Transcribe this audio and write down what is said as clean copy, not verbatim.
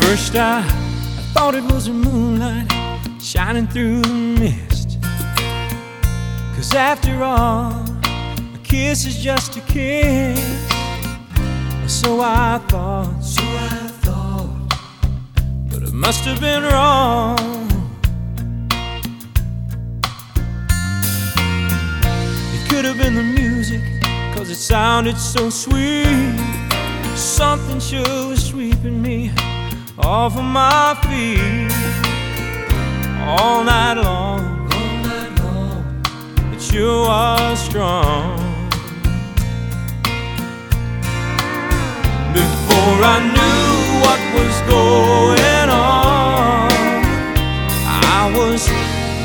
First I thought it was the moonlight shining through the mist, 'cause after all, a kiss is just a kiss. So I thought, but it must have been wrong. It could have been the music, 'cause it sounded so sweet. Something sure was sweeping me off of my feet all night long. It sure was strong. Before I knew what was going